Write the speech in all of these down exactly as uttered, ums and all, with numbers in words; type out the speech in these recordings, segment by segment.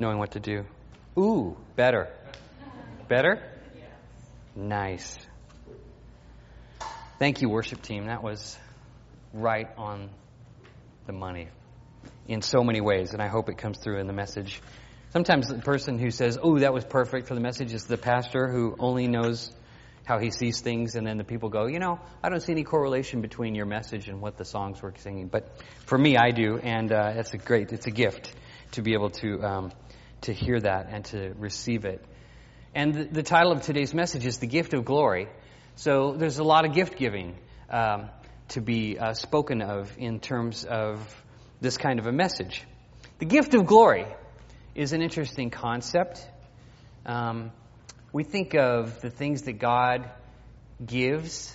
knowing what to do. Ooh, better. Better? Nice. Thank you, worship team. That was right on the money in so many ways, and I hope it comes through in the message. Sometimes the person who says, oh, that was perfect for the message is the pastor who only knows how he sees things, and then the people go, you know, I don't see any correlation between your message and what the songs were singing. But for me, I do, and uh, it's a great, it's a gift to be able to um, to hear that and to receive it. And the, the title of today's message is The Gift of Glory. So there's a lot of gift giving um, to be uh, spoken of in terms of this kind of a message. The gift of glory is an interesting concept. Um, we think of the things that God gives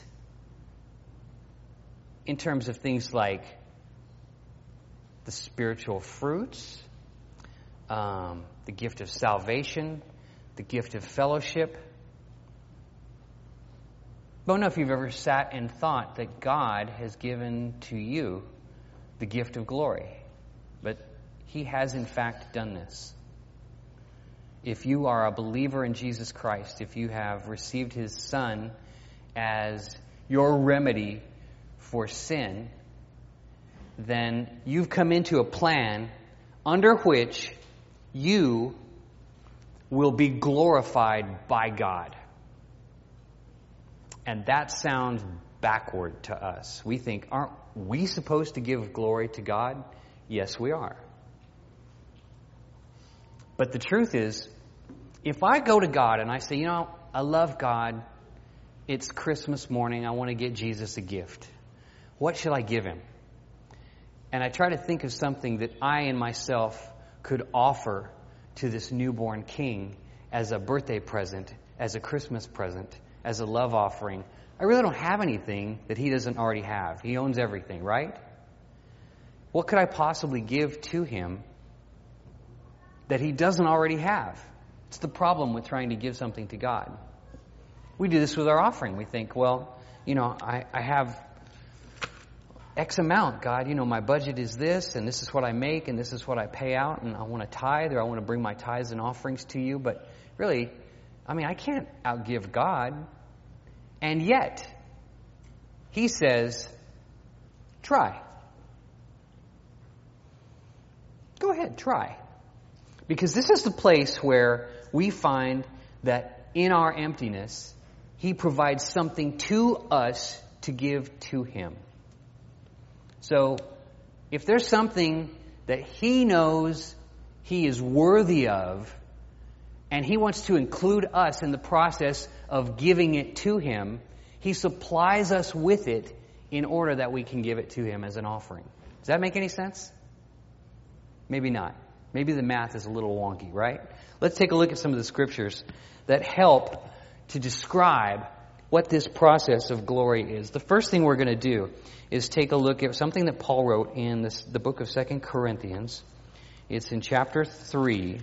in terms of things like the spiritual fruits, um, the gift of salvation, the gift of fellowship. I don't know if you've ever sat and thought that God has given to you the gift of glory, but He has in fact done this. If you are a believer in Jesus Christ, if you have received His Son as your remedy for sin, then you've come into a plan under which you will be glorified by God. And that sounds backward to us. We think, aren't we supposed to give glory to God? Yes, we are. But the truth is, if I go to God and I say, you know, I love God, it's Christmas morning, I want to get Jesus a gift. What should I give Him? And I try to think of something that I and myself could offer to this newborn King as a birthday present, as a Christmas present, as a love offering. I really don't have anything that He doesn't already have. He owns everything, right? What could I possibly give to Him that He doesn't already have? It's the problem with trying to give something to God. We do this with our offering. We think, well, you know, I, I have X amount, God. You know, my budget is this, and this is what I make, and this is what I pay out, and I want to tithe, or I want to bring my tithes and offerings to you. But really, I mean, I can't outgive God. And yet, He says, try. Go ahead, try. Because this is the place where we find that in our emptiness, He provides something to us to give to Him. So, if there's something that He knows He is worthy of, and He wants to include us in the process of giving it to Him, He supplies us with it in order that we can give it to Him as an offering. Does that make any sense? Maybe not. Maybe the math is a little wonky, right? Let's take a look at some of the scriptures that help to describe what this process of glory is. The first thing we're going to do is take a look at something that Paul wrote in this, the book of Second Corinthians. It's in chapter three.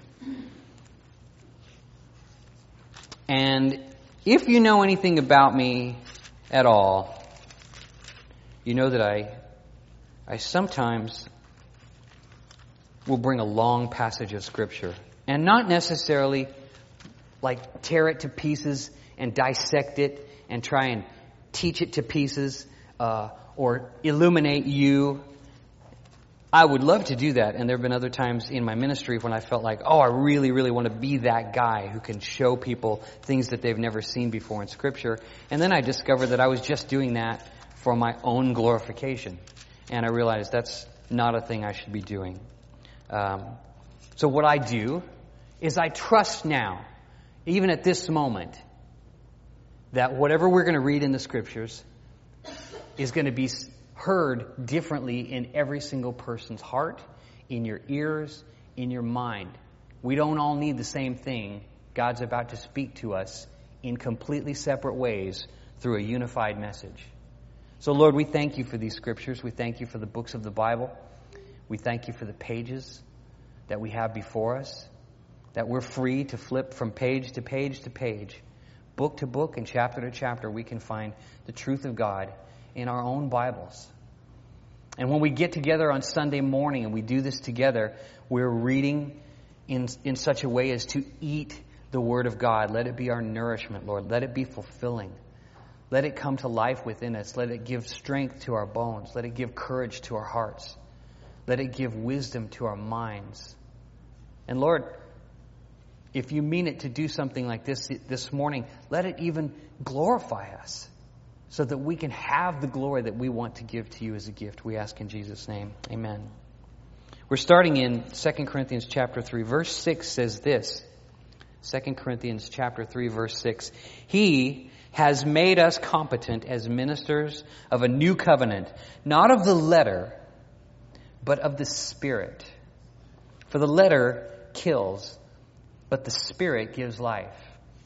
And if you know anything about me at all, you know that I, I sometimes will bring a long passage of Scripture. And not necessarily like tear it to pieces and dissect it and try and teach it to pieces uh, or illuminate you. I would love to do that, and there have been other times in my ministry when I felt like, oh, I really, really want to be that guy who can show people things that they've never seen before in Scripture. And then I discovered that I was just doing that for my own glorification. And I realized that's not a thing I should be doing. Um, so what I do is I trust now, even at this moment, that whatever we're going to read in the Scriptures is going to be heard differently in every single person's heart, in your ears, in your mind. We don't all need the same thing. God's about to speak to us in completely separate ways through a unified message. So, Lord, we thank You for these Scriptures. We thank You for the books of the Bible. We thank You for the pages that we have before us, that we're free to flip from page to page to page, book to book and chapter to chapter. We can find the truth of God in our own Bibles. And when we get together on Sunday morning and we do this together, we're reading in, in such a way as to eat the Word of God. Let it be our nourishment, Lord. Let it be fulfilling. Let it come to life within us. Let it give strength to our bones. Let it give courage to our hearts. Let it give wisdom to our minds. And Lord, if you mean it to do something like this this morning, let it even glorify us so that we can have the glory that we want to give to you as a gift. We ask in Jesus' name. Amen. We're starting in Second Corinthians chapter three. Verse six says this. Second Corinthians chapter three, verse six. He has made us competent as ministers of a new covenant, not of the letter, but of the Spirit. For the letter kills, but the Spirit gives life.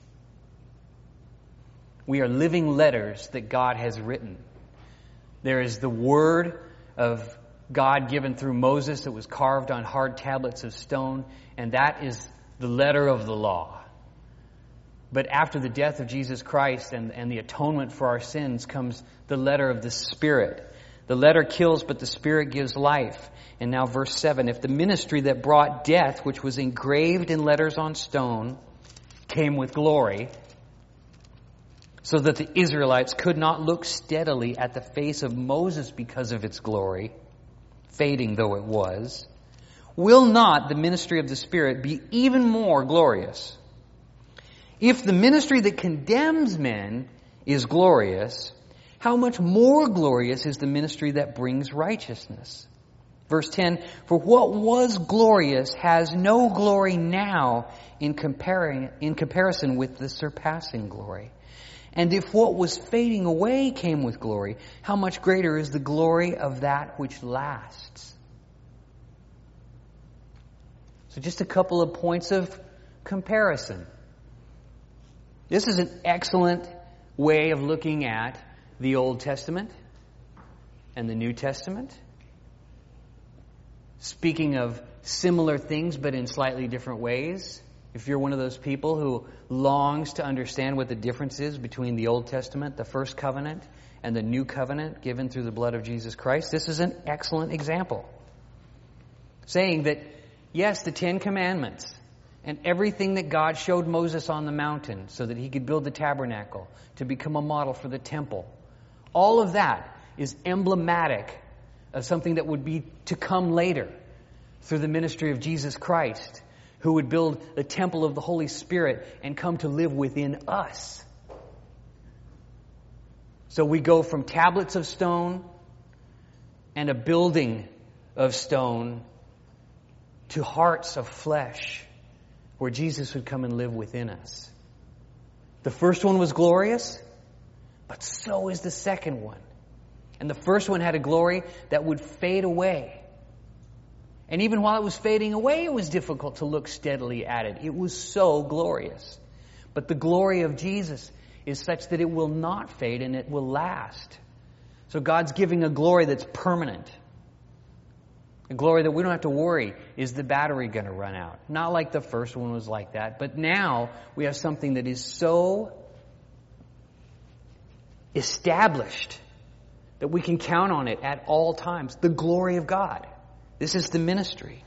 We are living letters that God has written. There is the word of God given through Moses that was carved on hard tablets of stone, and that is the letter of the law. But after the death of Jesus Christ and, and the atonement for our sins comes the letter of the Spirit. The letter kills, but the Spirit gives life. And now verse seven, if the ministry that brought death, which was engraved in letters on stone, came with glory, so that the Israelites could not look steadily at the face of Moses because of its glory, fading though it was, will not the ministry of the Spirit be even more glorious? If the ministry that condemns men is glorious, how much more glorious is the ministry that brings righteousness? Verse ten, for what was glorious has no glory now in comparing, in comparison with the surpassing glory. And if what was fading away came with glory, how much greater is the glory of that which lasts? So just a couple of points of comparison. This is an excellent way of looking at the Old Testament and the New Testament. Speaking of similar things but in slightly different ways. If you're one of those people who longs to understand what the difference is between the Old Testament, the first covenant, and the new covenant given through the blood of Jesus Christ, this is an excellent example. Saying that, yes, the Ten Commandments and everything that God showed Moses on the mountain so that he could build the tabernacle, to become a model for the temple. All of that is emblematic of something that would be to come later through the ministry of Jesus Christ, who would build the temple of the Holy Spirit and come to live within us. So we go from tablets of stone and a building of stone to hearts of flesh, where Jesus would come and live within us. The first one was glorious, but so is the second one. And the first one had a glory that would fade away. And even while it was fading away, it was difficult to look steadily at it. It was so glorious. But the glory of Jesus is such that it will not fade and it will last. So God's giving a glory that's permanent. A glory that we don't have to worry, is the battery going to run out? Not like the first one was like that. But now we have something that is so established that we can count on it at all times. The glory of God. This is the ministry.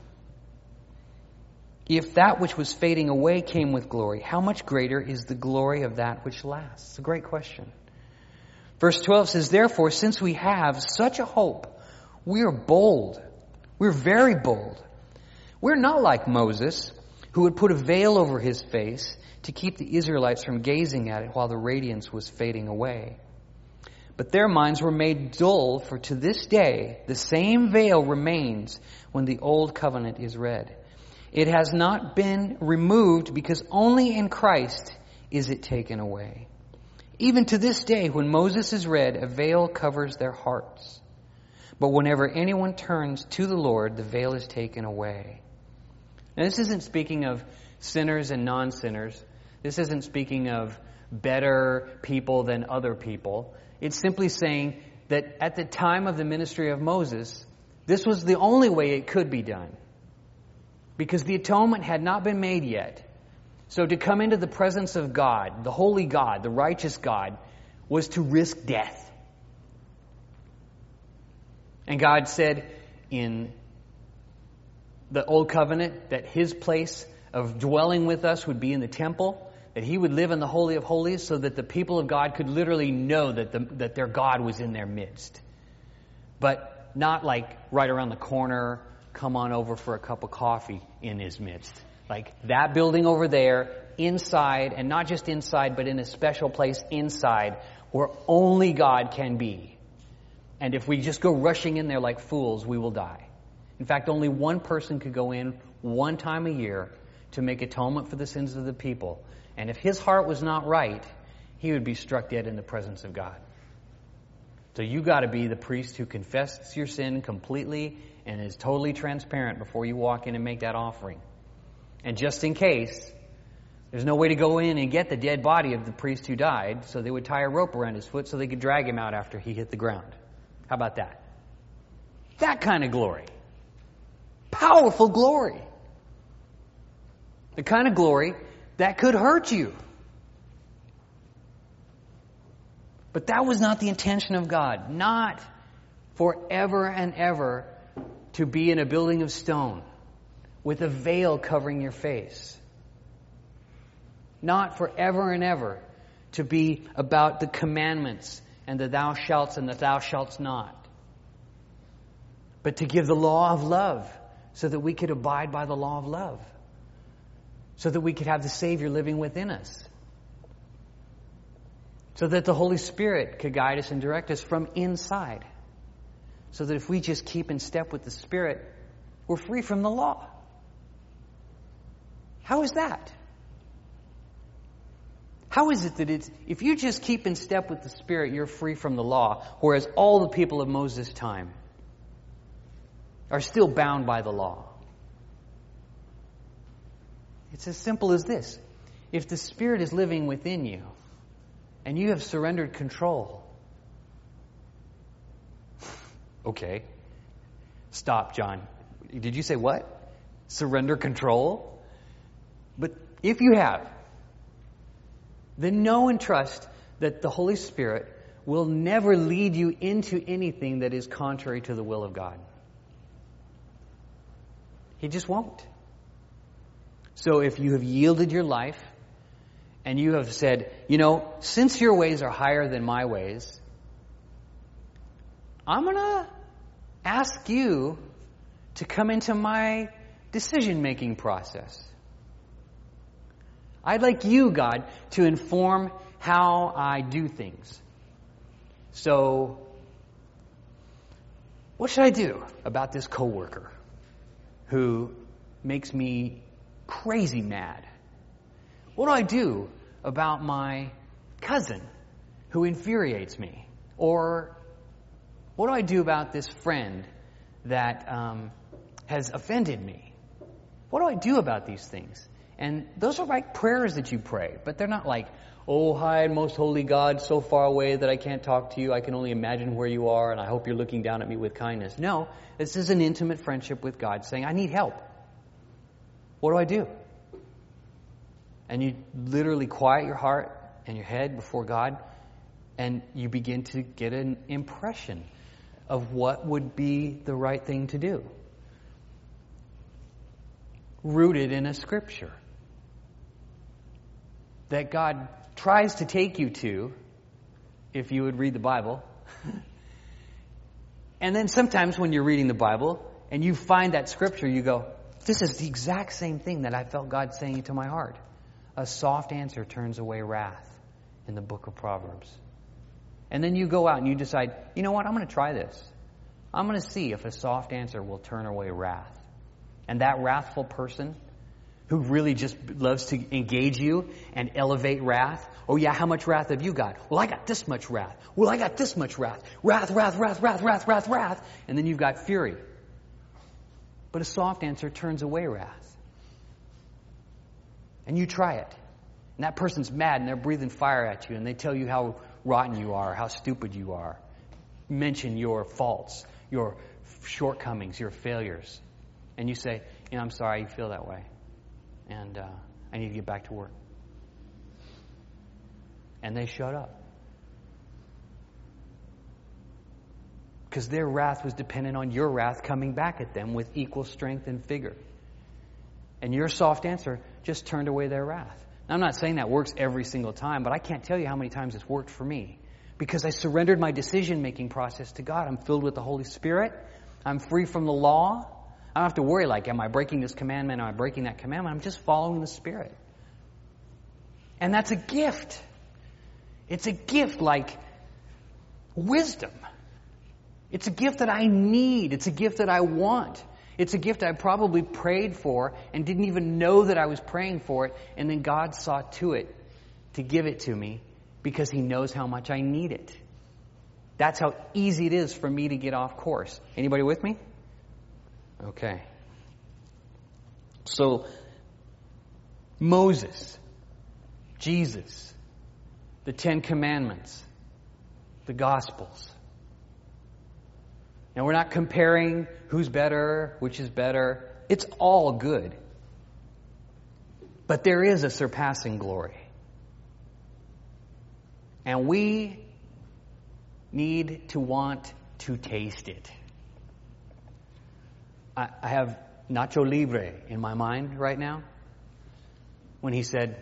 If that which was fading away came with glory, how much greater is the glory of that which lasts? It's a great question. Verse twelve says, therefore, since we have such a hope, we are bold. We're very bold. We're not like Moses, who would put a veil over his face to keep the Israelites from gazing at it while the radiance was fading away. But their minds were made dull, for to this day the same veil remains when the old covenant is read. It has not been removed because only in Christ is it taken away. Even to this day, when Moses is read, a veil covers their hearts. But whenever anyone turns to the Lord, the veil is taken away. Now, this isn't speaking of sinners and non-sinners. This isn't speaking of better people than other people. It's simply saying that at the time of the ministry of Moses, this was the only way it could be done. Because the atonement had not been made yet. So to come into the presence of God, the holy God, the righteous God, was to risk death. And God said in the old covenant, that his place of dwelling with us would be in the temple, that he would live in the Holy of Holies so that the people of God could literally know that, the, that their God was in their midst. But not like right around the corner, come on over for a cup of coffee in his midst. Like that building over there, inside, and not just inside, but in a special place inside where only God can be. And if we just go rushing in there like fools, we will die. In fact, only one person could go in one time a year to make atonement for the sins of the people. And if his heart was not right, he would be struck dead in the presence of God. So you got to be the priest who confesses your sin completely and is totally transparent before you walk in and make that offering. And just in case, there's no way to go in and get the dead body of the priest who died, so they would tie a rope around his foot so they could drag him out after he hit the ground. How about that? That kind of glory. Powerful glory. The kind of glory that could hurt you. But that was not the intention of God. Not forever and ever to be in a building of stone with a veil covering your face. Not forever and ever to be about the commandments and the thou shalts and the thou shalts not. But to give the law of love so that we could abide by the law of love. So that we could have the Savior living within us. So that the Holy Spirit could guide us and direct us from inside. So that if we just keep in step with the Spirit, we're free from the law. How is that? How is it that it's, if you just keep in step with the Spirit, you're free from the law, whereas all the people of Moses' time are still bound by the law? It's as simple as this. If the Spirit is living within you, and you have surrendered control. Okay. Stop, John. Did you say what? Surrender control? But if you have, then know and trust that the Holy Spirit will never lead you into anything that is contrary to the will of God. He just won't. So if you have yielded your life, and you have said, you know, since your ways are higher than my ways, I'm going to ask you to come into my decision-making process. I'd like you, God, to inform how I do things. So, what should I do about this coworker who makes me crazy mad? What do I do about my cousin who infuriates me? Or what do I do about this friend that um, has offended me? What do I do about these things? And those are like prayers that you pray, but they're not like, oh, hi, most holy God, so far away that I can't talk to you. I can only imagine where you are, and I hope you're looking down at me with kindness. No, this is an intimate friendship with God saying, I need help. What do I do? And you literally quiet your heart and your head before God, and you begin to get an impression of what would be the right thing to do. Rooted in a scripture that God tries to take you to, if you would read the Bible. And then sometimes when you're reading the Bible and you find that scripture, you go, this is the exact same thing that I felt God saying into my heart. A soft answer turns away wrath in the book of Proverbs. And then you go out and you decide, you know what, I'm going to try this. I'm going to see if a soft answer will turn away wrath. And that wrathful person who really just loves to engage you and elevate wrath. Oh yeah, how much wrath have you got? Well, I got this much wrath. Well, I got this much wrath. Wrath, wrath, wrath, wrath, wrath, wrath, wrath. And then you've got fury. But a soft answer turns away wrath. And you try it. And that person's mad and they're breathing fire at you and they tell you how rotten you are, how stupid you are. Mention your faults, your shortcomings, your failures. And you say, you know, I'm sorry you feel that way. And uh, I need to get back to work. And they shut up. because their wrath was dependent on your wrath coming back at them with equal strength and vigor. And your soft answer just turned away their wrath. Now, I'm not saying that works every single time, but I can't tell you how many times it's worked for me. Because I surrendered my decision-making process to God. I'm filled with the Holy Spirit. I'm free from the law. I don't have to worry like, am I breaking this commandment? Am I breaking that commandment? I'm just following the Spirit. And that's a gift. It's a gift like wisdom. It's a gift that I need. It's a gift that I want. It's a gift I probably prayed for and didn't even know that I was praying for it. And then God saw to it to give it to me because He knows how much I need it. That's how easy it is for me to get off course. Anybody with me? Okay. So, Moses, Jesus, the Ten Commandments, the Gospels. Now, we're not comparing who's better, which is better. It's all good. But there is a surpassing glory. And we need to want to taste it. I, I have Nacho Libre in my mind right now when he said,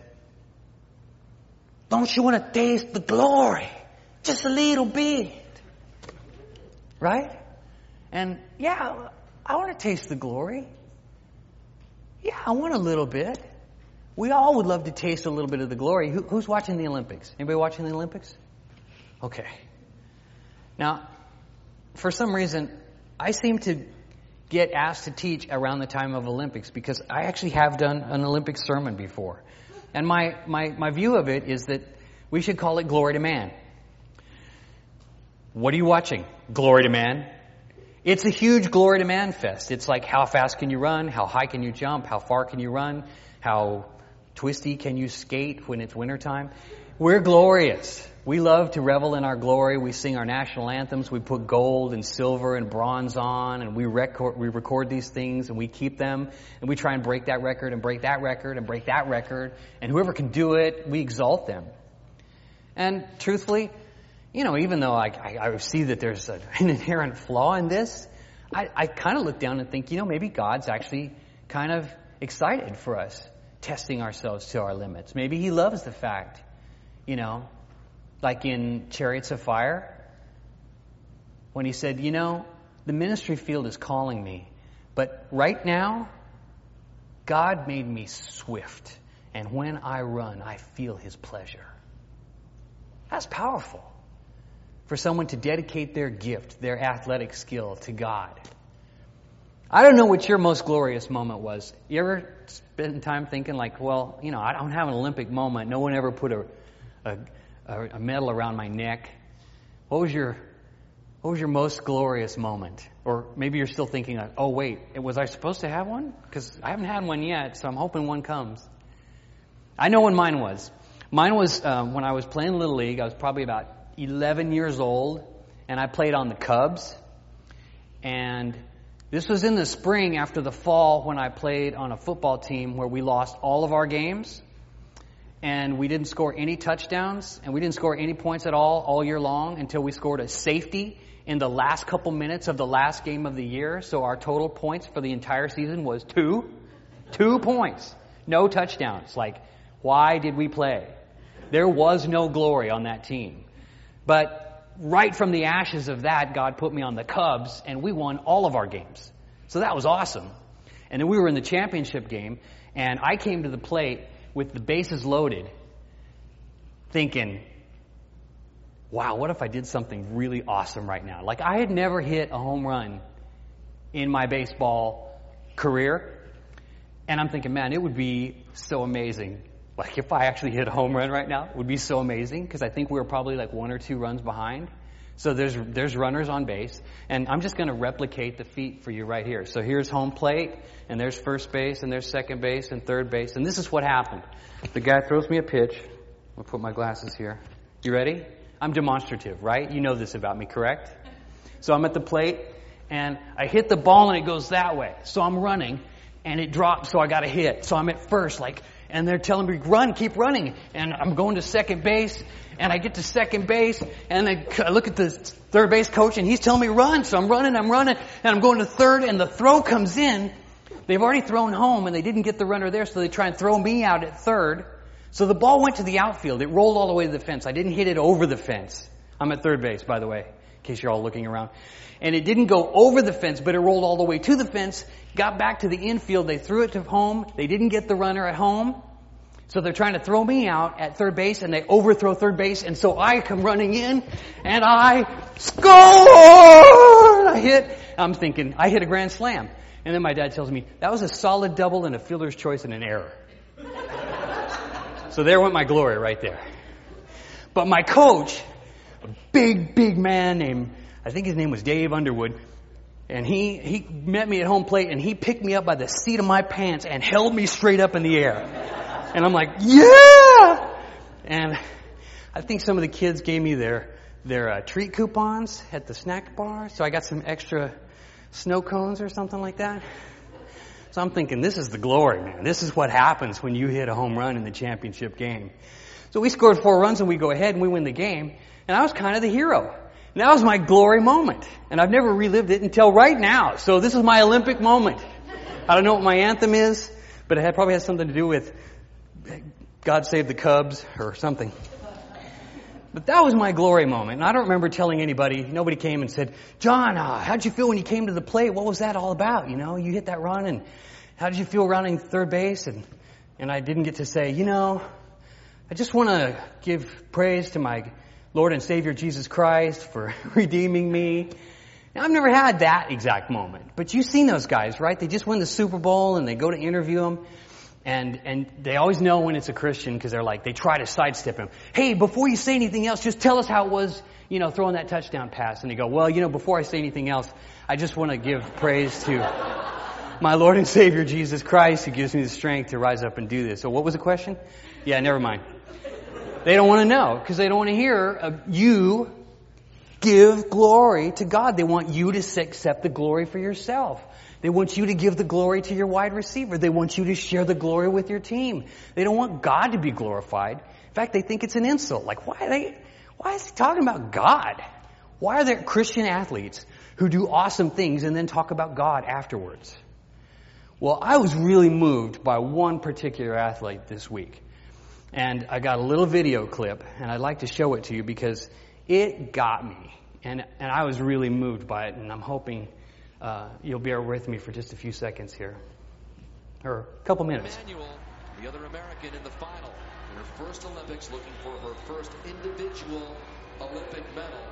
don't you want to taste the glory? Just a little bit. Right? And yeah, I want to taste the glory. Yeah, I want a little bit. We all would love to taste a little bit of the glory. Who, who's watching the Olympics? Anybody watching the Olympics? Okay. Now, for some reason, I seem to get asked to teach around the time of Olympics because I actually have done an Olympic sermon before. And my, my, my view of it is that we should call it Glory to Man. What are you watching? Glory to Man. It's a huge Glory to Man fest. It's like how fast can you run? How high can you jump? How far can you run? How twisty can you skate when it's wintertime? We're glorious. We love to revel in our glory. We sing our national anthems. We put gold and silver and bronze on, and we record, we record these things, and we keep them, and we try and break that record and break that record and break that record. And whoever can do it, we exalt them. And truthfully, you know, even though I, I, I see that there's a, an inherent flaw in this, I, I kind of look down and think, you know, maybe God's actually kind of excited for us testing ourselves to our limits. Maybe He loves the fact, you know, like in Chariots of Fire, when He said, you know, the ministry field is calling me, but right now, God made me swift, and when I run, I feel His pleasure. That's powerful. For someone to dedicate their gift, their athletic skill to God. I don't know what your most glorious moment was. You ever spend time thinking like, well, you know, I don't have an Olympic moment. No one ever put a, a, a medal around my neck. What was your, what was your most glorious moment? Or maybe you're still thinking, like, oh wait, was I supposed to have one? Because I haven't had one yet, so I'm hoping one comes. I know when mine was. Mine was um, when I was playing Little League. I was probably about eleven years old, and I played on the Cubs. And this was in the spring after the fall when I played on a football team where we lost all of our games, and we didn't score any touchdowns, and we didn't score any points at all all year long until we scored a safety in the last couple minutes of the last game of the year. So our total points for the entire season was two. Two points. No touchdowns. Like, why did we play? There was no glory on that team. But right from the ashes of that, God put me on the Cubs, and we won all of our games. So that was awesome. And then we were in the championship game, and I came to the plate with the bases loaded, thinking, wow, what if I did something really awesome right now? Like, I had never hit a home run in my baseball career, and I'm thinking, man, it would be so amazing. Like, if I actually hit a home run right now, it would be so amazing, because I think we were probably like one or two runs behind. So there's there's runners on base, and I'm just going to replicate the feat for you right here. So here's home plate, and there's first base, and there's second base, and third base, and this is what happened. The guy throws me a pitch. I'll put my glasses here. You ready? I'm demonstrative, right? You know this about me, correct? So I'm at the plate, and I hit the ball, and it goes that way. So I'm running, and it drops, so I got a hit. So I'm at first, like, and they're telling me, run, keep running. And I'm going to second base, and I get to second base, and I, I look at the third base coach, and he's telling me, run. So I'm running, I'm running, and I'm going to third, and the throw comes in. They've already thrown home, and they didn't get the runner there, so they try and throw me out at third. So the ball went to the outfield. It rolled all the way to the fence. I didn't hit it over the fence. I'm at third base, by the way, in case you're all looking around. And it didn't go over the fence, but it rolled all the way to the fence, got back to the infield. They threw it to home. They didn't get the runner at home. So they're trying to throw me out at third base, and they overthrow third base. And so I come running in, and I score! I hit. I'm thinking, I hit a grand slam. And then my dad tells me, that was a solid double and a fielder's choice and an error. So there went my glory right there. But my coach, a big, big man named, I think his name was Dave Underwood, and he, he met me at home plate, and he picked me up by the seat of my pants and held me straight up in the air. And I'm like, yeah! And I think some of the kids gave me their, their uh, treat coupons at the snack bar, so I got some extra snow cones or something like that. So I'm thinking, this is the glory, man. This is what happens when you hit a home run in the championship game. So we scored four runs and we go ahead and we win the game. And I was kind of the hero. And that was my glory moment. And I've never relived it until right now. So this is my Olympic moment. I don't know what my anthem is, but it had, probably has something to do with God Save the Cubs or something. But that was my glory moment. And I don't remember telling anybody. Nobody came and said, John, uh, how'd you feel when you came to the plate? What was that all about? You know, you hit that run, and how did you feel running third base? And, and I didn't get to say, you know, I just want to give praise to my Lord and Savior Jesus Christ for redeeming me. Now, I've never had that exact moment. But you've seen those guys, right? They just win the Super Bowl, and they go to interview them. And and they always know when it's a Christian because they're like, they try to sidestep him. Hey, before you say anything else, just tell us how it was, you know, throwing that touchdown pass. And they go, well, you know, before I say anything else, I just want to give praise to my Lord and Savior Jesus Christ who gives me the strength to rise up and do this. So what was the question? Yeah, never mind. They don't want to know because they don't want to hear uh, you give glory to God. They want you to accept the glory for yourself. They want you to give the glory to your wide receiver. They want you to share the glory with your team. They don't want God to be glorified. In fact, they think it's an insult. Like, why are they, why is he talking about God? Why are there Christian athletes who do awesome things and then talk about God afterwards? Well, I was really moved by one particular athlete this week. And I got a little video clip, and I'd like to show it to you because it got me. And, and I was really moved by it, and I'm hoping Uh, you'll bear with me for just a few seconds here. Or a couple minutes. Emmanuel, the other American in the final, in her first Olympics, looking for her first individual Olympic medal.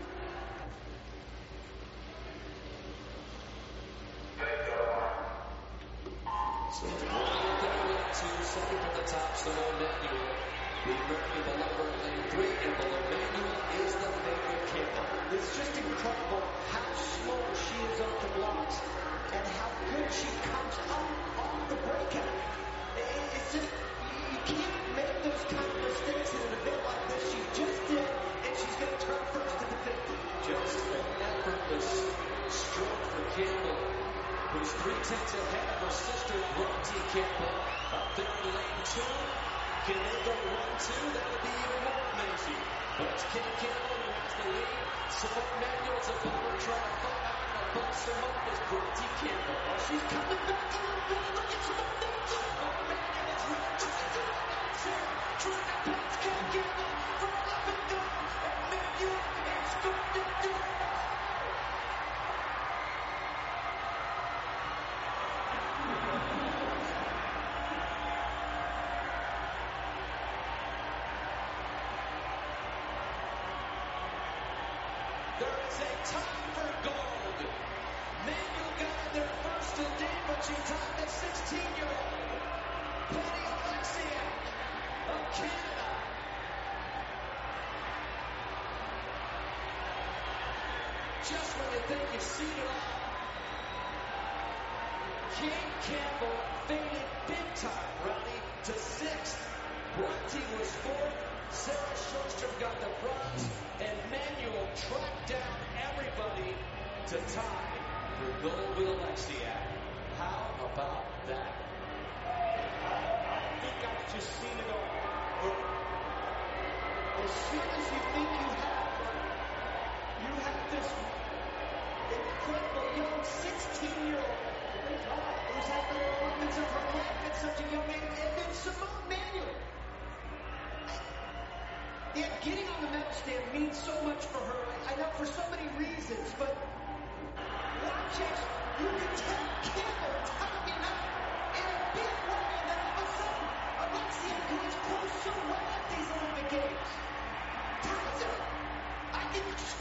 So two, second from the top, so Emmanuel, the American below lane three, and below Emmanuel is the favorite Campbell. It's just incredible how slow she is off the blocks and how good she comes up off the breakout. It's just, you can't make those kind of mistakes in an event like this. She just did, and she's going to turn first to the fifty. Just an effortless stroke for Campbell, who's three tenths ahead of her sister, Bronte Campbell, up there in lane two. Can they go one two? That would be even more amazing. But it's Kim Campbell who has the lead. So Emmanuel's above her trying to fight out and above some up is Bronte Campbell. Oh, she's coming back a little bit. Look at some momentum. Emmanuel is right to the next here. Trying to pass Kim Campbell from left and down. Emmanuel is going to do it. There is a time for gold. Manuel got in there first today, but she tied the sixteen-year-old. Penny Oleksiak of Canada. Just when you think you've seen it all, Kim Campbell faded big time, Ronnie, to sixth. Bronte was fourth. Sarah Sjostrom got the bronze. And Manuel tracked down everybody to tie for gold with Oleksiak. How about that? I think I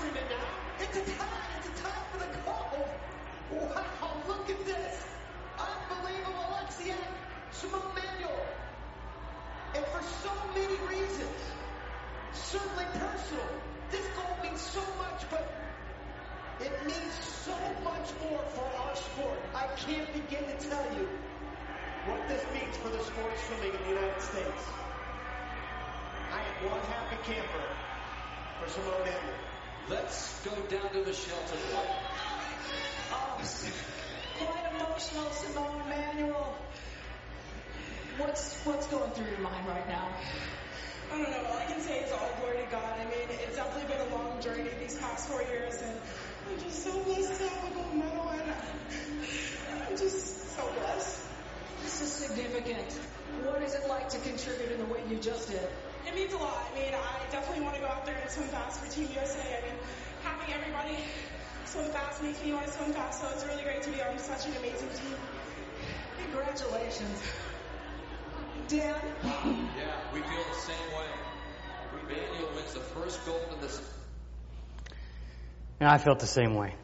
streaming now. It's a tie. It's a tie for the gold. Wow, look at this. Unbelievable. Alexiak, Simone Manuel. And for so many reasons, certainly personal, this goal means so much, but it means so much more for our sport. I can't begin to tell you what this means for the sport of swimming in the United States. I am one happy camper for Simone Manuel. Let's go down to the shelter. Oh, quite emotional, Simone Manuel. What's what's going through your mind right now? I don't know. All I can say is all glory to God. I mean, it's definitely been a long journey these past four years, and I'm just so blessed to have a gold medal, and I'm just so blessed. This is significant. What is it like to contribute in the way you just did? It means a lot. I mean, I definitely want to go out there and swim fast for Team U S A. I mean, having everybody swim fast makes me want to swim fast, so it's really great to be on such an amazing team. Congratulations. Dan? Yeah, we feel the same way. Manuel wins the first gold in this. And I felt the same way.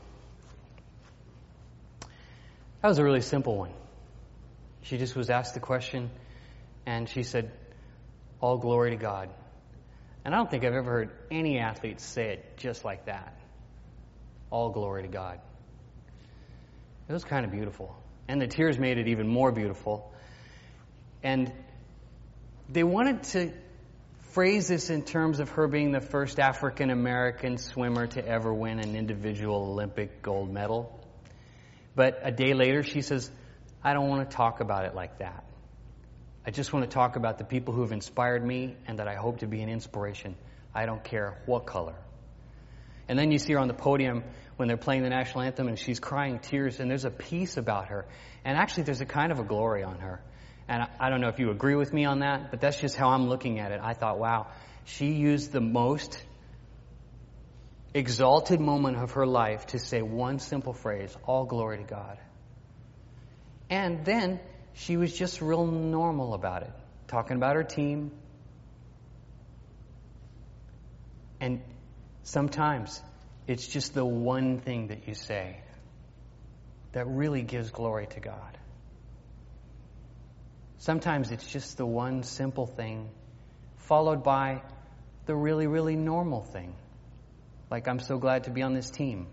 That was a really simple one. She just was asked the question, and she said, all glory to God. And I don't think I've ever heard any athlete say it just like that. All glory to God. It was kind of beautiful. And the tears made it even more beautiful. And they wanted to phrase this in terms of her being the first African American swimmer to ever win an individual Olympic gold medal. But a day later, she says, I don't want to talk about it like that. I just want to talk about the people who have inspired me and that I hope to be an inspiration. I don't care what color. And then you see her on the podium when they're playing the national anthem, and she's crying tears, and there's a peace about her. And actually, there's a kind of a glory on her. And I, I don't know if you agree with me on that, but that's just how I'm looking at it. I thought, wow, she used the most exalted moment of her life to say one simple phrase, all glory to God. And then she was just real normal about it, talking about her team. And sometimes it's just the one thing that you say that really gives glory to God. Sometimes it's just the one simple thing followed by the really, really normal thing. Like, I'm so glad to be on this team.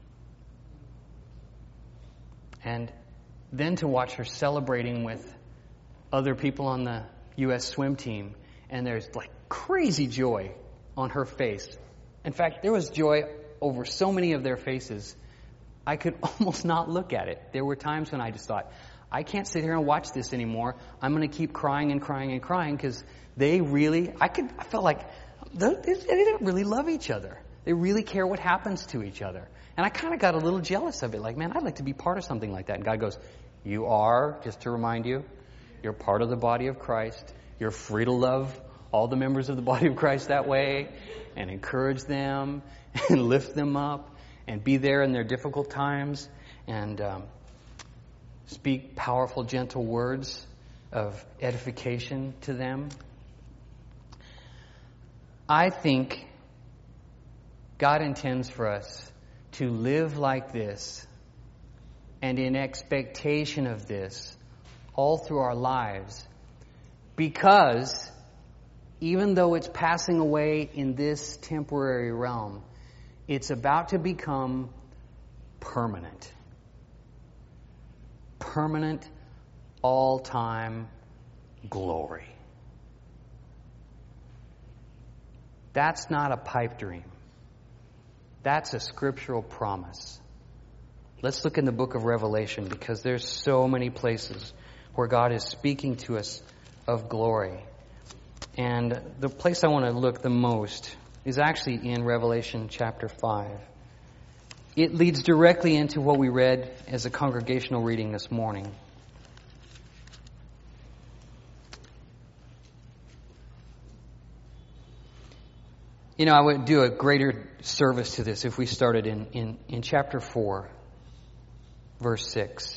And then to watch her celebrating with other people on the U S swim team, and there's like crazy joy on her face. In fact, there was joy over so many of their faces, I could almost not look at it. There were times when I just thought, I can't sit here and watch this anymore. I'm going to keep crying and crying and crying because they really, I could, I felt like they, they didn't really love each other. They really care what happens to each other. And I kind of got a little jealous of it. Like, man, I'd like to be part of something like that. And God goes, you are, just to remind you, you're part of the body of Christ. You're free to love all the members of the body of Christ that way and encourage them and lift them up and be there in their difficult times and um, speak powerful, gentle words of edification to them. I think God intends for us to live like this and in expectation of this all through our lives, because even though it's passing away in this temporary realm, it's about to become permanent. Permanent, all-time glory. That's not a pipe dream. That's a scriptural promise. Let's look in the book of Revelation, because there's so many places where God is speaking to us of glory. And the place I want to look the most is actually in Revelation chapter five. It leads directly into what we read as a congregational reading this morning. You know, I would do a greater service to this if we started in, in, in chapter four, verse six.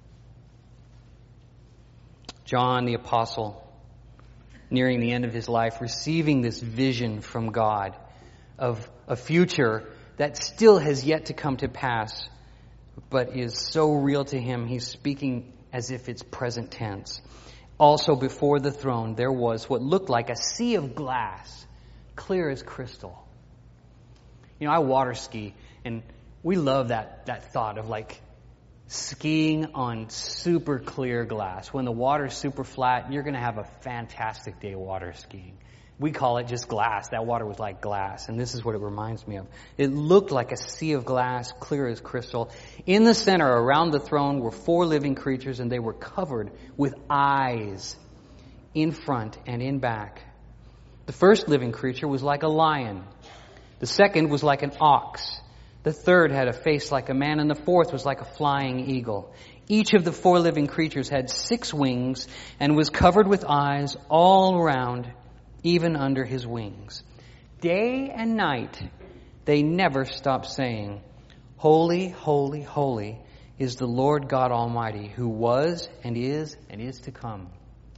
John the Apostle, nearing the end of his life, receiving this vision from God of a future that still has yet to come to pass, but is so real to him, he's speaking as if it's present tense. Also before the throne there was what looked like a sea of glass, clear as crystal. You know, I water ski, and we love that, that thought of like skiing on super clear glass. When the water's super flat, you're going to have a fantastic day water skiing. We call it just glass. That water was like glass, and this is what it reminds me of. It looked like a sea of glass, clear as crystal. In the center, around the throne, were four living creatures, and they were covered with eyes in front and in back. The first living creature was like a lion. The second was like an ox. The third had a face like a man, and the fourth was like a flying eagle. Each of the four living creatures had six wings and was covered with eyes all around, even under his wings. Day and night, they never stopped saying, "Holy, holy, holy is the Lord God Almighty, who was and is and is to come."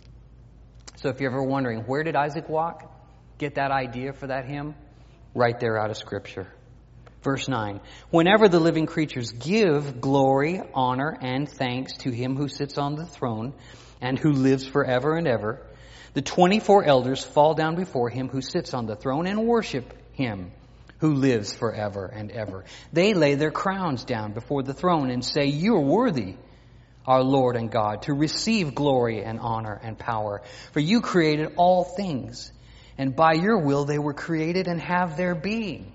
So if you're ever wondering, where did Isaac walk? Get that idea for that hymn? Right there out of Scripture. Verse nine, whenever the living creatures give glory, honor, and thanks to him who sits on the throne and who lives forever and ever, the twenty-four elders fall down before him who sits on the throne and worship him who lives forever and ever. They lay their crowns down before the throne and say, "You are worthy, our Lord and God, to receive glory and honor and power. For you created all things, and by your will they were created and have their being."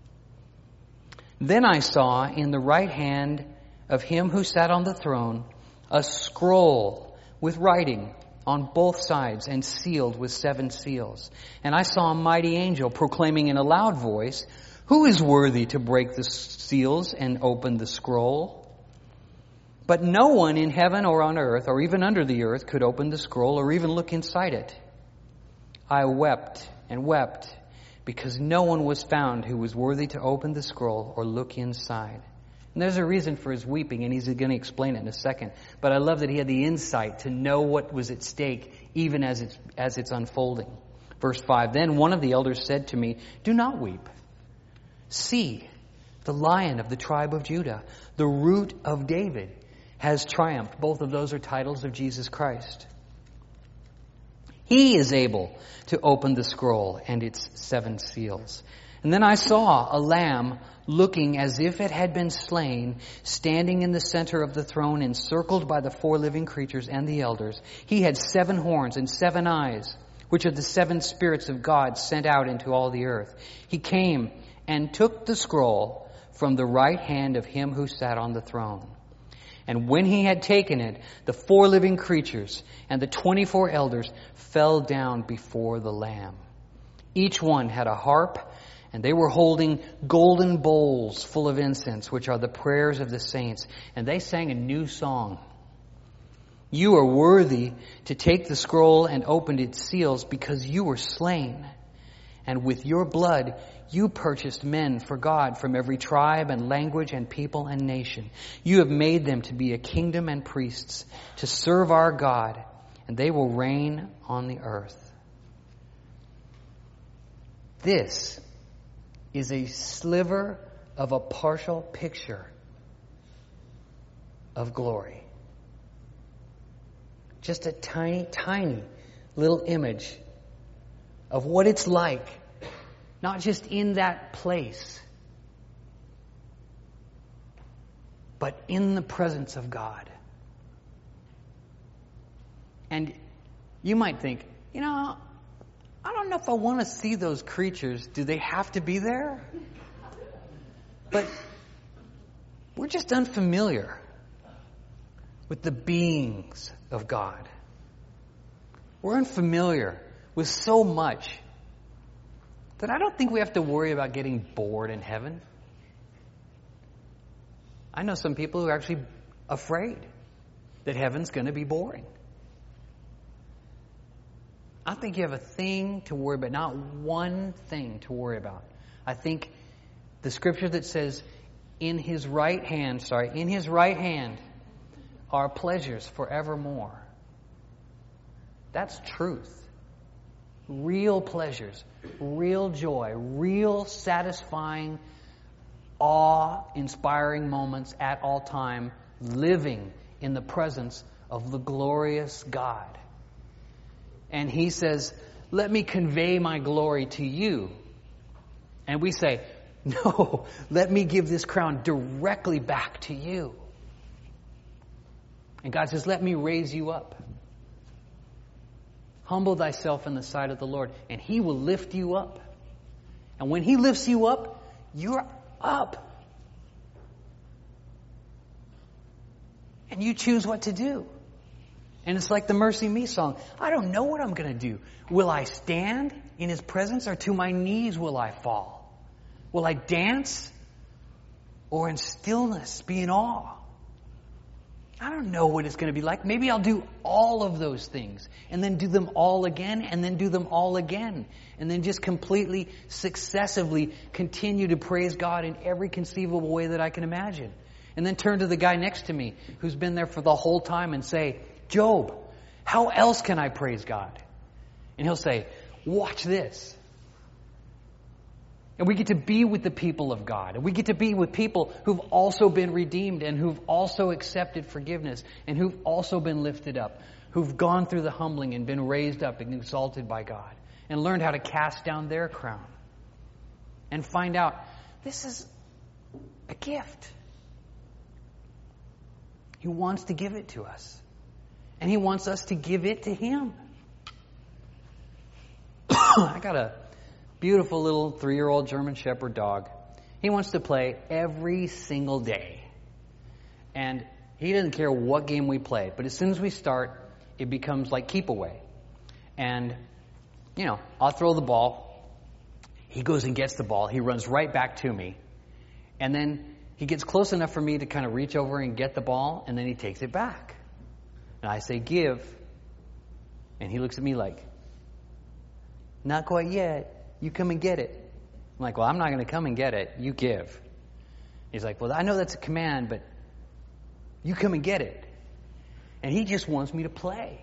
Then I saw in the right hand of him who sat on the throne a scroll with writing on both sides and sealed with seven seals. And I saw a mighty angel proclaiming in a loud voice, "Who is worthy to break the seals and open the scroll?" But no one in heaven or on earth or even under the earth could open the scroll or even look inside it. I wept and wept, because no one was found who was worthy to open the scroll or look inside. And there's a reason for his weeping, and he's going to explain it in a second. But I love that he had the insight to know what was at stake, even as it's, as it's unfolding. Verse five, then one of the elders said to me, "Do not weep. See, the Lion of the tribe of Judah, the Root of David, has triumphed." Both of those are titles of Jesus Christ. He is able to open the scroll and its seven seals. And then I saw a lamb looking as if it had been slain, standing in the center of the throne, encircled by the four living creatures and the elders. He had seven horns and seven eyes, which are the seven spirits of God sent out into all the earth. He came and took the scroll from the right hand of him who sat on the throne. And when he had taken it, the four living creatures and the twenty-four elders fell down before the Lamb. Each one had a harp, and they were holding golden bowls full of incense, which are the prayers of the saints. And they sang a new song. "You are worthy to take the scroll and open its seals, because you were slain. And with your blood you purchased men for God from every tribe and language and people and nation. You have made them to be a kingdom and priests to serve our God, and they will reign on the earth." This is a sliver of a partial picture of glory. Just a tiny, tiny little image of what it's like, not just in that place, but in the presence of God. And you might think, you know, I don't know if I want to see those creatures. Do they have to be there? But we're just unfamiliar with the beings of God. We're unfamiliar with so much that I don't think we have to worry about getting bored in heaven. I know some people who are actually afraid that heaven's going to be boring. I think you have a thing to worry about, not one thing to worry about. I think the scripture that says, in his right hand, sorry, in his right hand are pleasures forevermore. That's truth. Real pleasures, real joy, real satisfying awe-inspiring moments at all time, living in the presence of the glorious God. And he says, let me convey my glory to you. And we say, no, let me give this crown directly back to you. And God says, let me raise you up. Humble thyself in the sight of the Lord, and he will lift you up. And when he lifts you up, you're up. And you choose what to do. And it's like the Mercy Me song. I don't know what I'm going to do. Will I stand in his presence, or to my knees will I fall? Will I dance, or in stillness be in awe? I don't know what it's going to be like. Maybe I'll do all of those things and then do them all again and then do them all again. And then just completely, successively continue to praise God in every conceivable way that I can imagine. And then turn to the guy next to me who's been there for the whole time and say, Job, how else can I praise God? And he'll say, watch this. And we get to be with the people of God. And we get to be with people who've also been redeemed and who've also accepted forgiveness and who've also been lifted up, who've gone through the humbling and been raised up and exalted by God and learned how to cast down their crown and find out this is a gift. He wants to give it to us. And he wants us to give it to him. I got a beautiful little three-year-old German Shepherd dog. He wants to play every single day. And he doesn't care what game we play. But as soon as we start, it becomes like keep away. And, you know, I'll throw the ball. He goes and gets the ball. He runs right back to me. And then he gets close enough for me to kind of reach over and get the ball. And then he takes it back. And I say, give. And he looks at me like, not quite yet. You come and get it. I'm like, well, I'm not going to come and get it. You give. He's like, well, I know that's a command, but you come and get it. And he just wants me to play.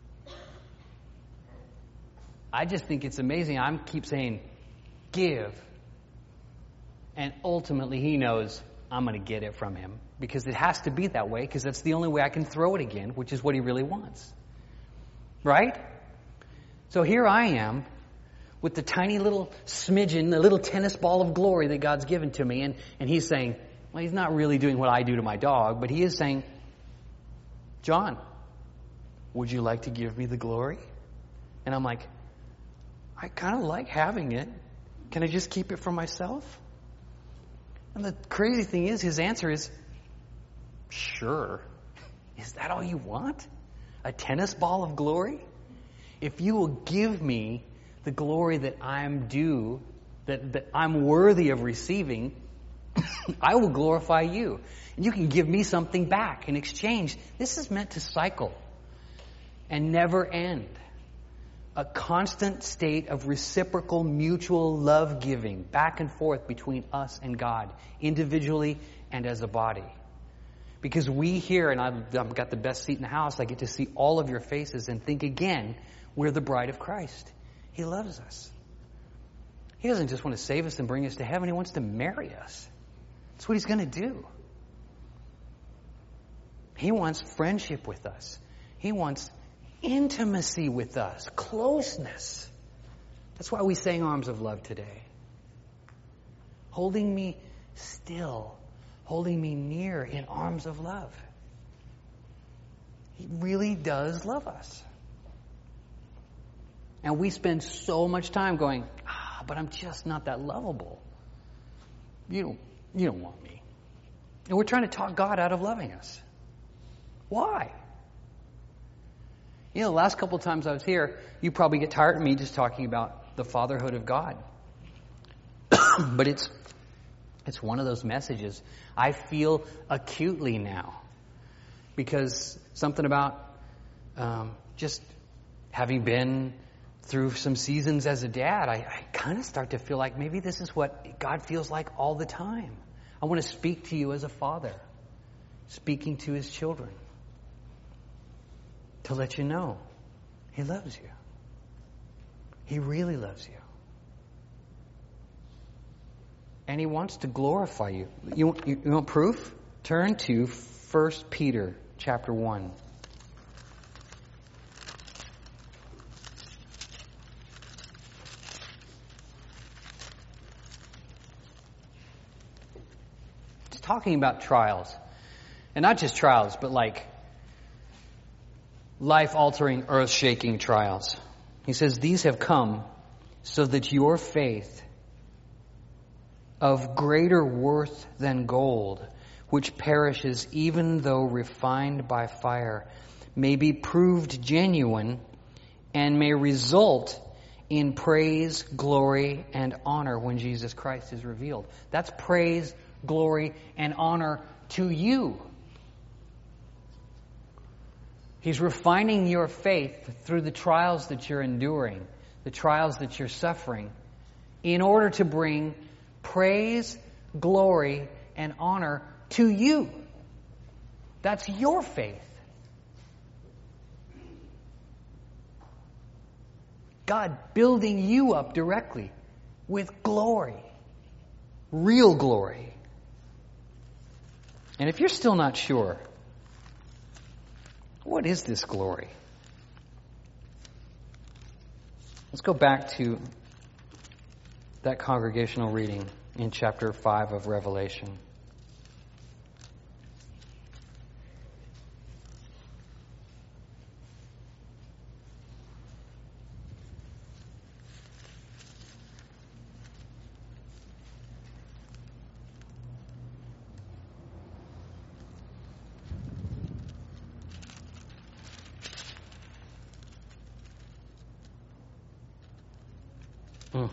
I just think it's amazing. I keep saying, give. And ultimately he knows I'm going to get it from him. Because it has to be that way, because that's the only way I can throw it again, which is what he really wants. Right? So here I am, with the tiny little smidgen, the little tennis ball of glory that God's given to me. And, and he's saying, well, he's not really doing what I do to my dog, but he is saying, John, would you like to give me the glory? And I'm like, I kind of like having it. Can I just keep it for myself? And the crazy thing is, his answer is, sure. Is that all you want? A tennis ball of glory? If you will give me the glory that I'm due, that, that I'm worthy of receiving, I will glorify you. And you can give me something back in exchange. This is meant to cycle and never end. A constant state of reciprocal, mutual love giving back and forth between us and God, individually and as a body. Because we here, and I've, I've got the best seat in the house, I get to see all of your faces and think again, we're the bride of Christ. He loves us. He doesn't just want to save us and bring us to heaven. He wants to marry us. That's what he's going to do. He wants friendship with us. He wants intimacy with us, closeness. That's why we sang Arms of Love today. Holding me still, holding me near in arms of love. He really does love us. And we spend so much time going, ah, but I'm just not that lovable. You don't, you don't want me. And we're trying to talk God out of loving us. Why? You know, the last couple of times I was here, you probably get tired of me just talking about the fatherhood of God. But it's it's one of those messages I feel acutely now. Because something about um, just having been through some seasons as a dad, I, I kind of start to feel like maybe this is what God feels like all the time. I want to speak to you as a father, speaking to his children, to let you know he loves you. He really loves you. And he wants to glorify you. You, you, you want proof? Turn to First Peter chapter one. It's talking about trials. And not just trials, but like life-altering, earth-shaking trials. He says, these have come so that your faith, of greater worth than gold, which perishes even though refined by fire, may be proved genuine and may result in praise, glory, and honor when Jesus Christ is revealed. That's praise, glory, and honor to you. He's refining your faith through the trials that you're enduring, the trials that you're suffering, in order to bring praise, glory, and honor to you. That's your faith. God building you up directly with glory, real glory. And if you're still not sure, what is this glory? Let's go back to that congregational reading in chapter five of Revelation. Mm.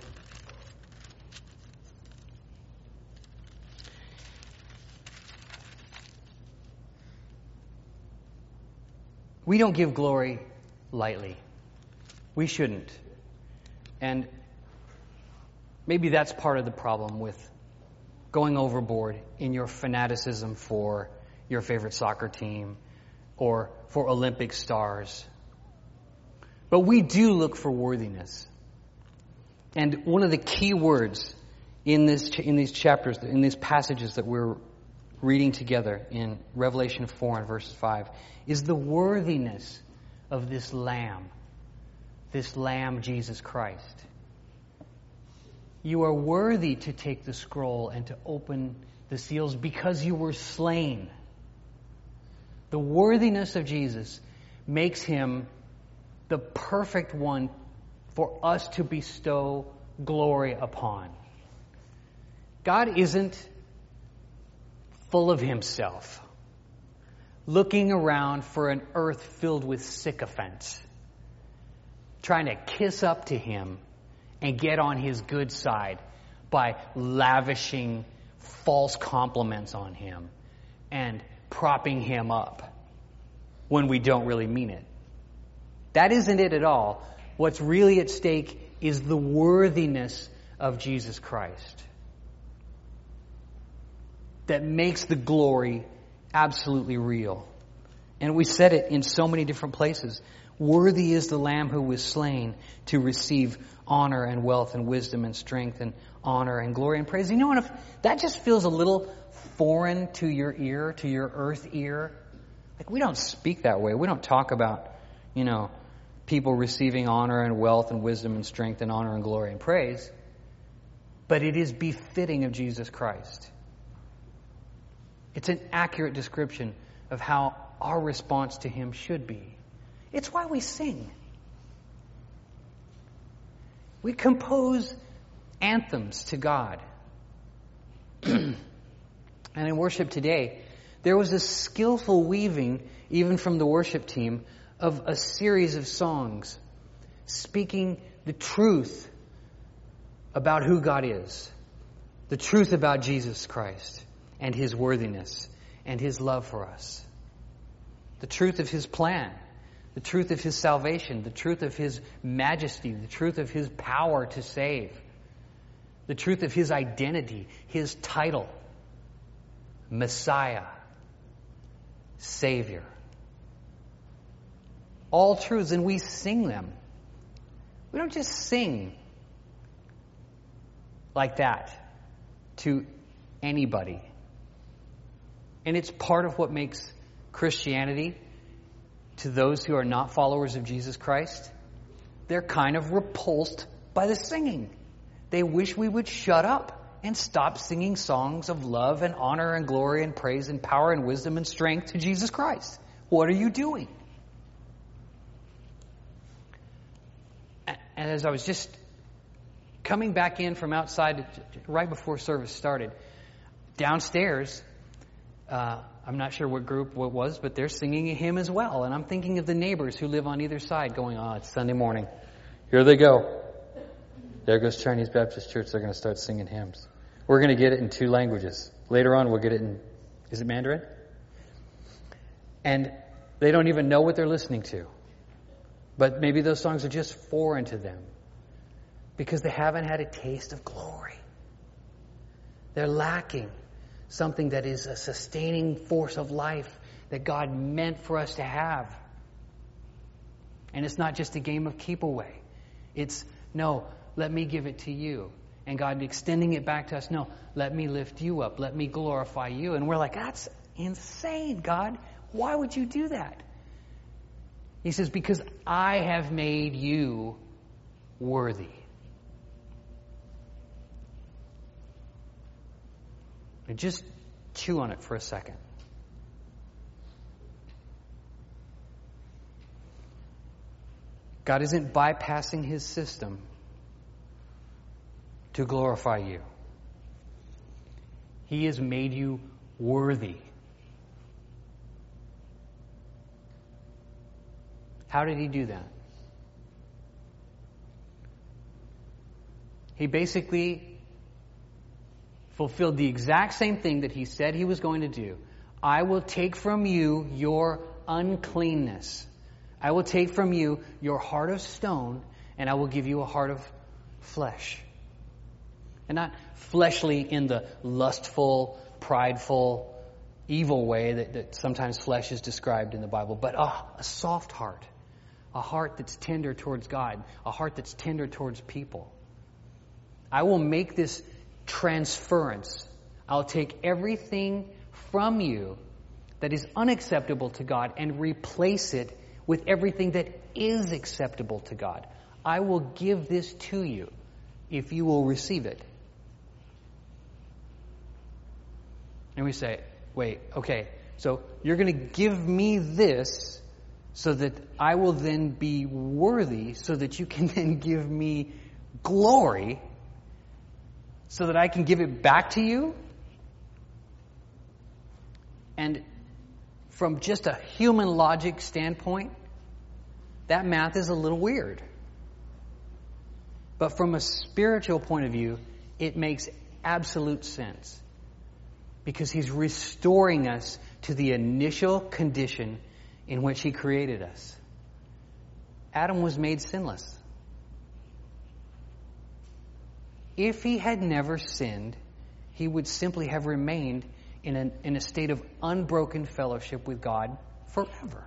We don't give glory lightly. We shouldn't. And maybe that's part of the problem with going overboard in your fanaticism for your favorite soccer team or for Olympic stars. But we do look for worthiness. And one of the key words in this in these chapters, in these passages that we're reading together in Revelation four and verse five, is the worthiness of this Lamb, this Lamb Jesus Christ. You are worthy to take the scroll and to open the seals because you were slain. The worthiness of Jesus makes him the perfect one for us to bestow glory upon. God isn't full of himself, looking around for an earth filled with sycophants, trying to kiss up to him and get on his good side by lavishing false compliments on him and propping him up when we don't really mean it. That isn't it at all. What's really at stake is the worthiness of Jesus Christ that makes the glory absolutely real. And we said it in so many different places. Worthy is the Lamb who was slain to receive honor and wealth and wisdom and strength and honor and glory and praise. You know what? If that just feels a little foreign to your ear, to your earth ear. Like, we don't speak that way. We don't talk about, you know, people receiving honor and wealth and wisdom and strength and honor and glory and praise. But it is befitting of Jesus Christ. It's an accurate description of how our response to him should be. It's why we sing. We compose anthems to God. And in worship today, there was a skillful weaving, even from the worship team, of a series of songs speaking the truth about who God is, the truth about Jesus Christ and his worthiness and his love for us, the truth of his plan, the truth of his salvation, the truth of his majesty, the truth of his power to save, the truth of his identity, his title, Messiah, Savior. All truths, and we sing them. We don't just sing like that. to anybody. And it's part of what makes Christianity, to those who are not followers of Jesus Christ, they're kind of repulsed by the singing. They wish we would shut up and stop singing songs of love and honor and glory and praise and power and wisdom and strength to Jesus Christ. What are you doing? And as I was just coming back in from outside right before service started, downstairs, uh, I'm not sure what group it was, but they're singing a hymn as well. And I'm thinking of the neighbors who live on either side going, oh, it's Sunday morning. Here they go. There goes Chinese Baptist Church. They're going to start singing hymns. We're going to get it in two languages. Later on, we'll get it in, is it Mandarin? And they don't even know what they're listening to. But maybe those songs are just foreign to them because they haven't had a taste of glory. They're lacking something that is a sustaining force of life that God meant for us to have. And it's not just a game of keep away. It's, no, let me give it to you. And God extending it back to us, no, let me lift you up. Let me glorify you. And we're like, that's insane, God. Why would you do that? He says, because I have made you worthy. And just chew on it for a second. God isn't bypassing his system to glorify you. He has made you worthy. How did he do that? He basically fulfilled the exact same thing that he said he was going to do. I will take from you your uncleanness. I will take from you your heart of stone, and I will give you a heart of flesh. And not fleshly in the lustful, prideful, evil way that, that sometimes flesh is described in the Bible, but oh, a soft heart. A heart that's tender towards God. A heart that's tender towards people. I will make this transference. I'll take everything from you that is unacceptable to God and replace it with everything that is acceptable to God. I will give this to you if you will receive it. And we say, wait, okay, so you're going to give me this so that I will then be worthy, so that you can then give me glory, so that I can give it back to you? And from just a human logic standpoint, that math is a little weird. But from a spiritual point of view, it makes absolute sense. Because he's restoring us to the initial condition in which he created us. Adam was made sinless. If he had never sinned, he would simply have remained in, an, in a state of unbroken fellowship with God forever.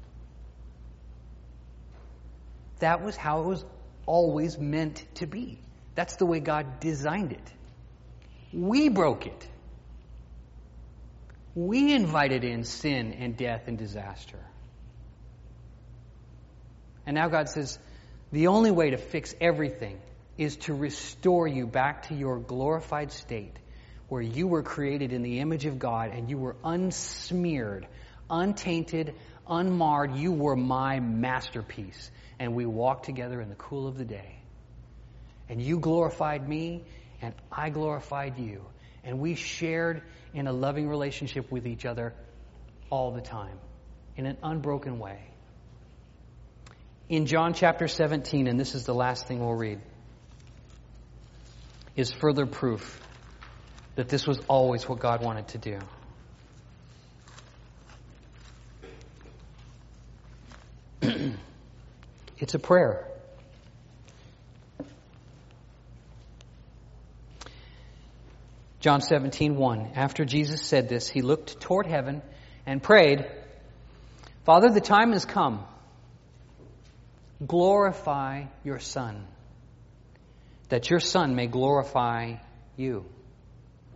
That was how it was always meant to be. That's the way God designed it. We broke it. We invited in sin and death and disaster. And now God says, the only way to fix everything is to restore you back to your glorified state where you were created in the image of God and you were unsmeared, untainted, unmarred. You were my masterpiece. And we walked together in the cool of the day. And you glorified me and I glorified you. And we shared in a loving relationship with each other all the time in an unbroken way. In John chapter seventeen, and this is the last thing we'll read, is further proof that this was always what God wanted to do. It's a prayer. John seventeen, one. After Jesus said this, he looked toward heaven and prayed, Father, the time has come. Glorify your Son, that your Son may glorify you.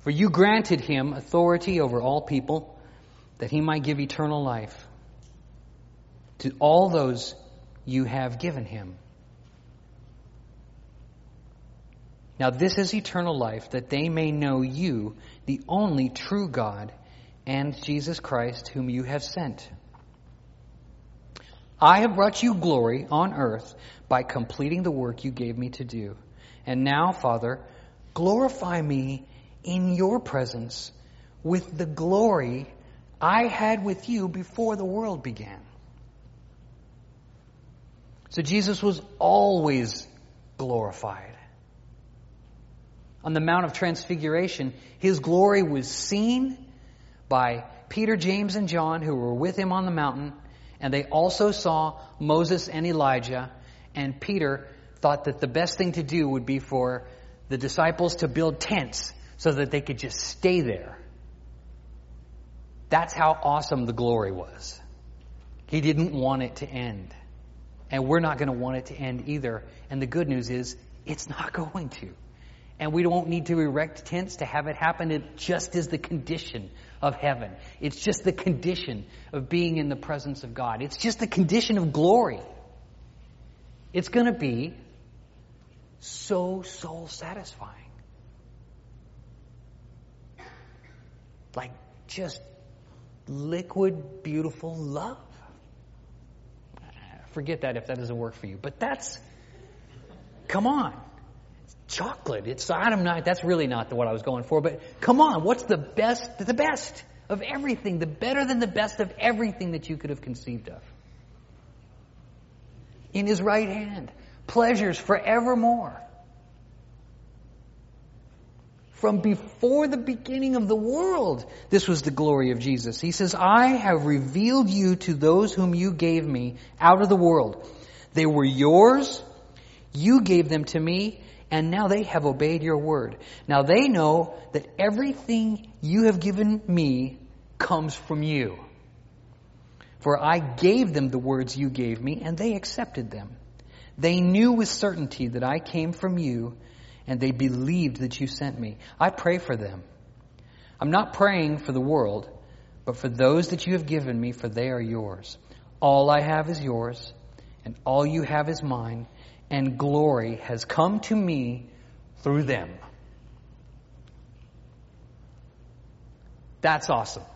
For you granted him authority over all people, that he might give eternal life to all those you have given him. Now this is eternal life, that they may know you, the only true God, and Jesus Christ, whom you have sent. I have brought you glory on earth by completing the work you gave me to do. And now, Father, glorify me in your presence with the glory I had with you before the world began. So Jesus was always glorified. On the Mount of Transfiguration, his glory was seen by Peter, James, and John, who were with him on the mountain. And they also saw Moses and Elijah. And Peter thought that the best thing to do would be for the disciples to build tents so that they could just stay there. That's how awesome the glory was. He didn't want it to end. And we're not going to want it to end either. And the good news is, it's not going to. And we don't need to erect tents to have it happen. It just is the condition of heaven. It's just the condition of being in the presence of God. It's just the condition of glory. It's going to be so soul satisfying. Like just liquid, beautiful love. Forget that if that doesn't work for you. But that's, come on. It's chocolate. It's, I'm not, that's really not what I was going for. But come on, what's the best, the best of everything? The better than the best of everything that you could have conceived of. In his right hand. Pleasures forevermore. From before the beginning of the world, this was the glory of Jesus. He says, I have revealed you to those whom you gave me out of the world. They were yours, you gave them to me, and now they have obeyed your word. Now they know that everything you have given me comes from you. For I gave them the words you gave me, and they accepted them. They knew with certainty that I came from you, and they believed that you sent me. I pray for them. I'm not praying for the world, but for those that you have given me, for they are yours. All I have is yours, and all you have is mine, and glory has come to me through them. That's awesome.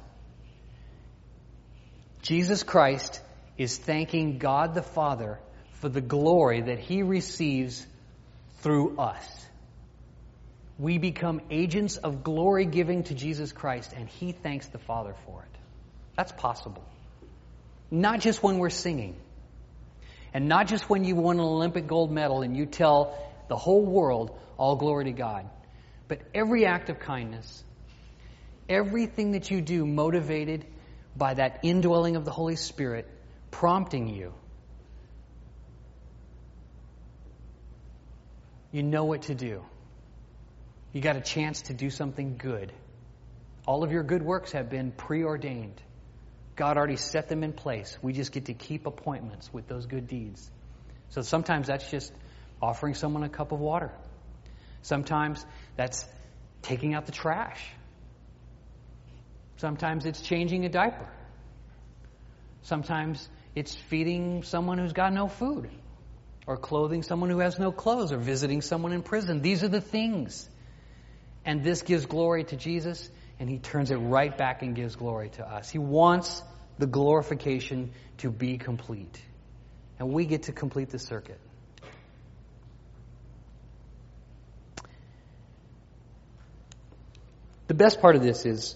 Jesus Christ is thanking God the Father for the glory that he receives through us. We become agents of glory giving to Jesus Christ, and he thanks the Father for it. That's possible. Not just when we're singing, and not just when you won an Olympic gold medal and you tell the whole world, all glory to God, but every act of kindness, everything that you do motivated by that indwelling of the Holy Spirit prompting you. You know what to do. You got a chance to do something good. All of your good works have been preordained. God already set them in place. We just get to keep appointments with those good deeds. So sometimes that's just offering someone a cup of water. Sometimes that's taking out the trash. Sometimes it's changing a diaper. Sometimes it's feeding someone who's got no food, or clothing someone who has no clothes, or visiting someone in prison. These are the things. And this gives glory to Jesus, and he turns it right back and gives glory to us. He wants the glorification to be complete. And we get to complete the circuit. The best part of this is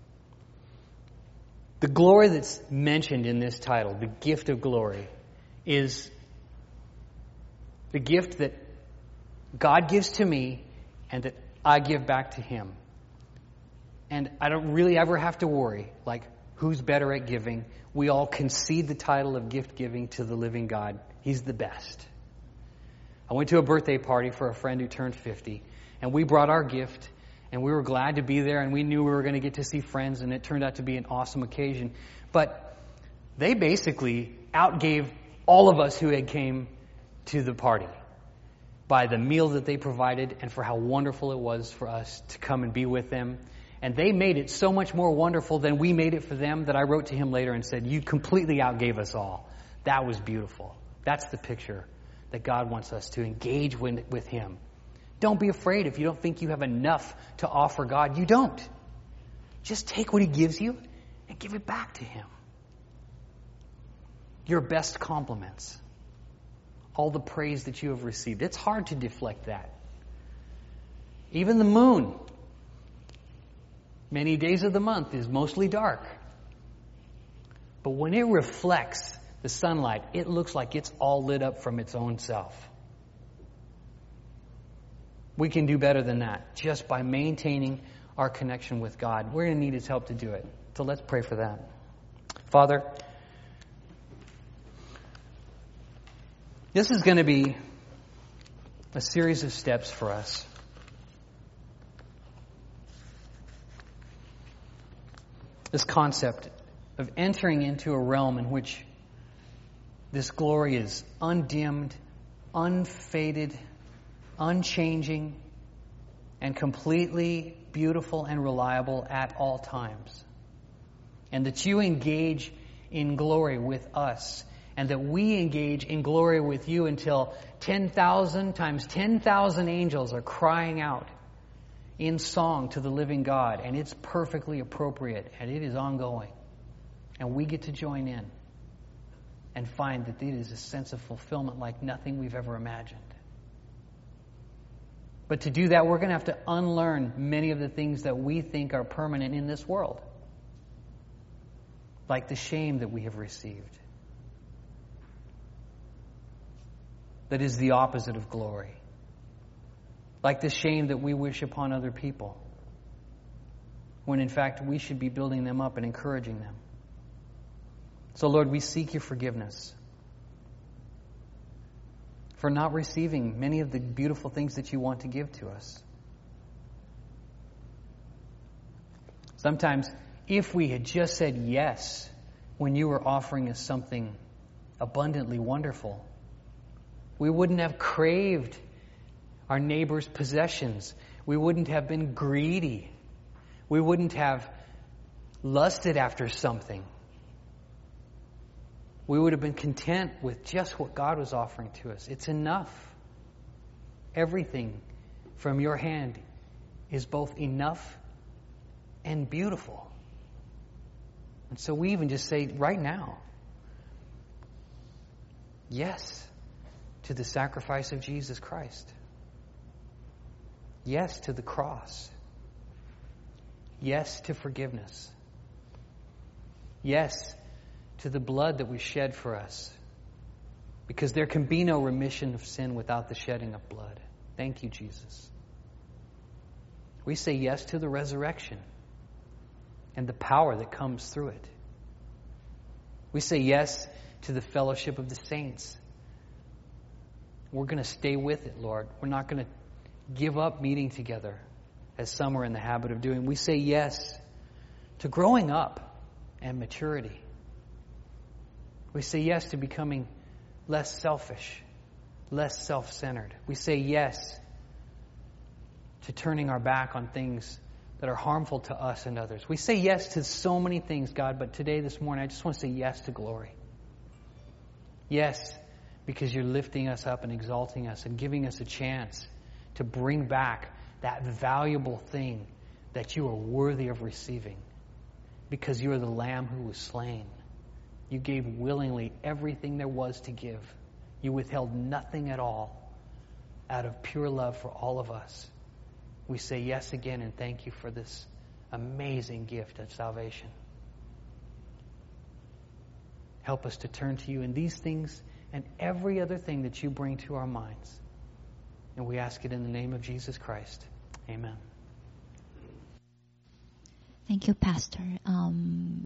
the glory that's mentioned in this title, the gift of glory, is the gift that God gives to me and that I give back to him. And I don't really ever have to worry, like, who's better at giving. We all concede the title of gift giving to the living God. He's the best. I went to a birthday party for a friend who turned fifty, and we brought our gift, and we were glad to be there, and we knew we were going to get to see friends, and it turned out to be an awesome occasion. But they basically outgave all of us who had came to the party. by the meal that they provided and for how wonderful it was for us to come and be with them. And they made it so much more wonderful than we made it for them that I wrote to him later and said, you completely outgave us all. That was beautiful. That's the picture that God wants us to engage with, with him. Don't be afraid if you don't think you have enough to offer God. You don't. Just take what he gives you and give it back to him. Your best compliments. All the praise that you have received. It's hard to deflect that. Even the moon, many days of the month, is mostly dark. But when it reflects the sunlight, it looks like it's all lit up from its own self. We can do better than that just by maintaining our connection with God. We're going to need his help to do it. So let's pray for that. Father, this is going to be a series of steps for us. This concept of entering into a realm in which this glory is undimmed, unfaded, unchanging, and completely beautiful and reliable at all times. And that you engage in glory with us, and that we engage in glory with you until ten thousand times ten thousand angels are crying out in song to the living God, and it's perfectly appropriate, and it is ongoing. And we get to join in and find that it is a sense of fulfillment like nothing we've ever imagined. But to do that, we're going to have to unlearn many of the things that we think are permanent in this world, like the shame that we have received, that is the opposite of glory, like the shame that we wish upon other people, when in fact we should be building them up and encouraging them. So Lord, we seek your forgiveness for not receiving many of the beautiful things that you want to give to us. Sometimes, if we had just said yes when you were offering us something abundantly wonderful, we wouldn't have craved our neighbor's possessions. We wouldn't have been greedy. We wouldn't have lusted after something. We would have been content with just what God was offering to us. It's enough. Everything from your hand is both enough and beautiful. And so we even just say right now, yes to the sacrifice of Jesus Christ. Yes to the cross. Yes to forgiveness. Yes to the blood that was shed for us. Because there can be no remission of sin without the shedding of blood. Thank you, Jesus. We say yes to the resurrection and the power that comes through it. We say yes to the fellowship of the saints. We're going to stay with it, Lord. We're not going to give up meeting together as some are in the habit of doing. We say yes to growing up and maturity. We say yes to becoming less selfish, less self-centered. We say yes to turning our back on things that are harmful to us and others. We say yes to so many things, God, but today, this morning, I just want to say yes to glory. Yes, because you're lifting us up and exalting us and giving us a chance to bring back that valuable thing that you are worthy of receiving, because you are the Lamb who was slain. You gave willingly everything there was to give. You withheld nothing at all out of pure love for all of us. We say yes again and thank you for this amazing gift of salvation. Help us to turn to you in these things and every other thing that you bring to our minds. And we ask it in the name of Jesus Christ. Amen. Thank you, Pastor. Um,